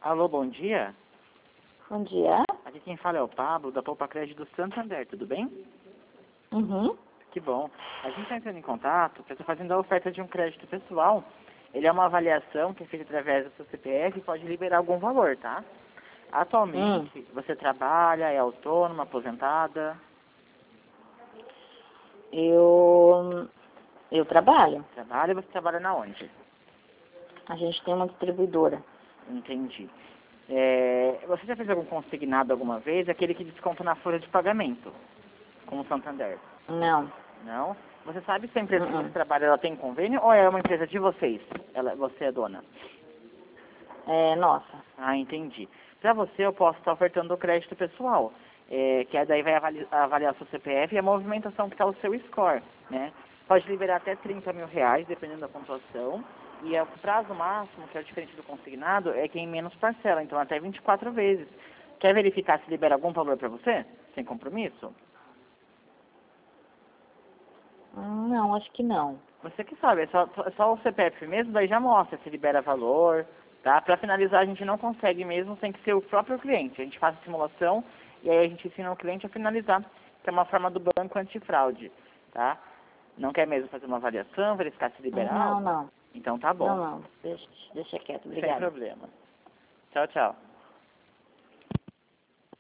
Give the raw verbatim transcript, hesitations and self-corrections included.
Alô, bom dia. Bom dia. Aqui quem fala é o Pablo, da Poupa Crédito do Santander, tudo bem? Uhum. Que bom. A gente está entrando em contato porque eu estou fazendo a oferta de um crédito pessoal. Ele é uma avaliação que é feita através do seu C P F e pode liberar algum valor, tá? Atualmente, Hum. você trabalha, é autônoma, aposentada? Eu, eu trabalho. Trabalha e você trabalha na onde? A gente tem uma distribuidora. Entendi. É, você já fez algum consignado alguma vez? Aquele que desconta na folha de pagamento, como o Santander? Não. Não? Você sabe se a empresa que você Uhum. trabalha ela tem convênio ou é uma empresa de vocês? Ela, você é dona? É nossa. Ah, entendi. Para você eu posso estar ofertando o crédito pessoal, é, que daí vai avali avaliar o seu C P F e a movimentação que está o seu score, né? Pode liberar até trinta mil reais, dependendo da pontuação, e é o prazo máximo, que é diferente do consignado, é quem menos parcela, então até vinte e quatro vezes. Quer verificar se libera algum valor para você? Sem compromisso? Hum, Não, acho que não. Você que sabe, é só, é só o C P F mesmo, daí já mostra se libera valor, tá? Para finalizar, a gente não consegue mesmo, tem que ser o próprio cliente. A gente faz a simulação e aí a gente ensina o cliente a finalizar, que é uma forma do banco antifraude, tá? Não quer mesmo fazer uma avaliação, verificar se libera Não, algo? não. Então tá Não, bom, não. Deixa, deixa quieto. sem Obrigada. problema. Tchau, tchau.